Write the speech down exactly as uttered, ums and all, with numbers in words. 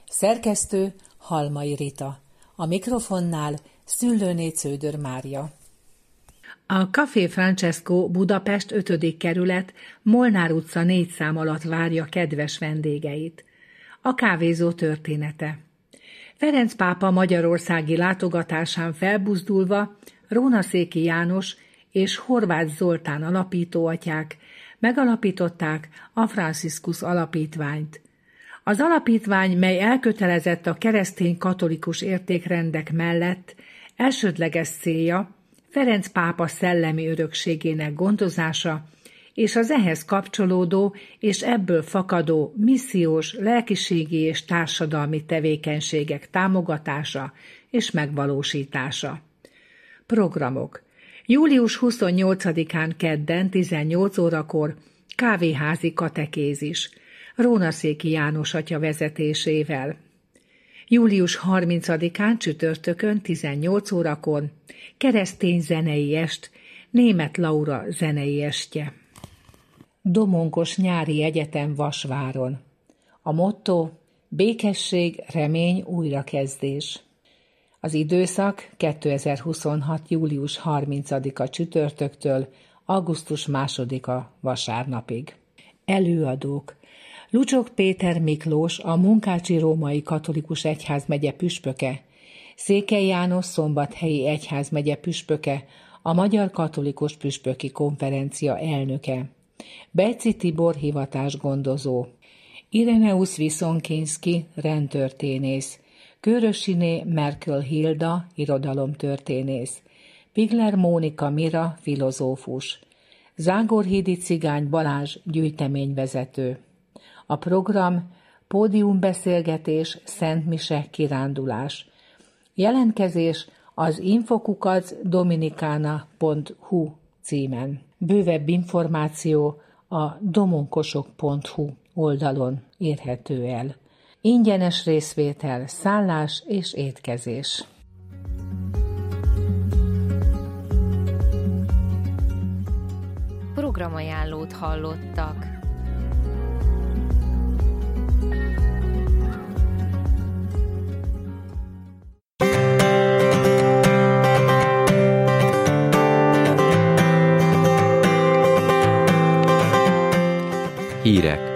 Szerkesztő Halmai Rita. A mikrofonnál Szüllőné Cződör Mária. A Café Francesco Budapest ötödik kerület Molnár utca négy szám alatt várja kedves vendégeit. A kávézó története. Ferenc pápa magyarországi látogatásán felbuzdulva Rónaszéki János és Horváth Zoltán alapítóatyák megalapították a Franciscus Alapítványt. Az alapítvány, mely elkötelezett a keresztény katolikus értékrendek mellett, elsődleges célja Ferenc pápa szellemi örökségének gondozása és az ehhez kapcsolódó és ebből fakadó missziós, lelkiségi és társadalmi tevékenységek támogatása és megvalósítása. Programok. július huszonnyolcadikán kedden tizennyolc órakor kávéházi katekézis, Rónaszéki János atya vezetésével. július harmincadikán csütörtökön tizennyolc órakor keresztény zenei est, Németh Laura zenei estje. Domonkos Nyári Egyetem Vasváron. A motto: békesség, remény, újrakezdés. Az időszak kétezer-huszonhat. július harmincadika csütörtöktől augusztus másodika vasárnapig. Előadók: Lucsok Péter Miklós, a Munkácsi Római Katolikus Egyházmegye püspöke, Székely János Szombathelyi Egyházmegye püspöke, a Magyar Katolikus Püspöki Konferencia elnöke, Bejczy Tibor hivatásgondozó, Ireneusz Viszonkinszki rendtörténész, Kőrösiné Merkel Hilda irodalomtörténész, Pigler Mónika Mira filozófus, Zágorhídi Cigány Balázs gyűjteményvezető. A program: pódiumbeszélgetés, szentmise, kirándulás. Jelentkezés az infokukac dominicana pont hu címen. Bővebb információ a domonkosok pont hu oldalon érhető el. Ingyenes részvétel, szállás és étkezés. Programajánlót hallottak. Hírek.